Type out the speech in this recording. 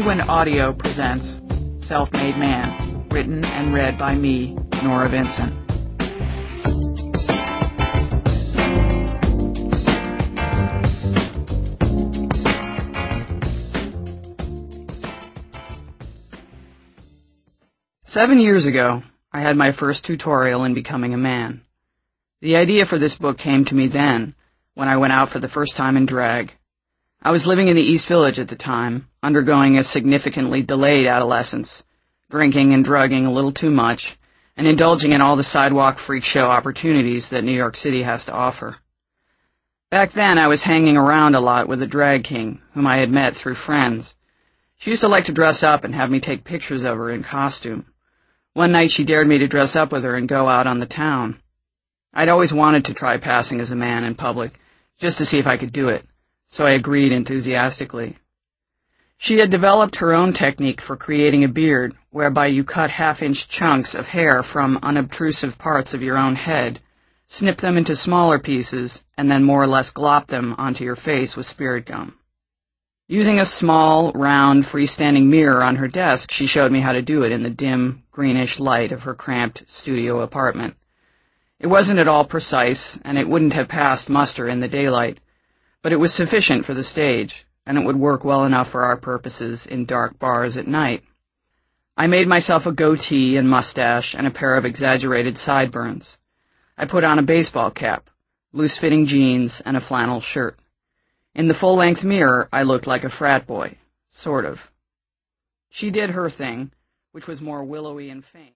Penguin Audio presents Self-Made Man, written and read by me, Nora Vincent. "7 years ago, I had my first tutorial in becoming a man. The idea for this book came to me then, when I went out for the first time in drag. I was living in the East Village at the time, undergoing a significantly delayed adolescence, drinking and drugging a little too much, and indulging in all the sidewalk freak show opportunities that New York City has to offer. Back then, I was hanging around a lot with a drag king, whom I had met through friends. She used to like to dress up and have me take pictures of her in costume. One night she dared me to dress up with her and go out on the town. I'd always wanted to try passing as a man in public, just to see if I could do it, so I agreed enthusiastically. She had developed her own technique for creating a beard, whereby you cut half-inch chunks of hair from unobtrusive parts of your own head, snip them into smaller pieces, and then more or less glop them onto your face with spirit gum. Using a small, round, freestanding mirror on her desk, she showed me how to do it in the dim, greenish light of her cramped studio apartment. It wasn't at all precise, and it wouldn't have passed muster in the daylight, but it was sufficient for the stage, and it would work well enough for our purposes in dark bars at night. I made myself a goatee and mustache and a pair of exaggerated sideburns. I put on a baseball cap, loose-fitting jeans, and a flannel shirt. In the full-length mirror, I looked like a frat boy, sort of. She did her thing, which was more willowy and faint.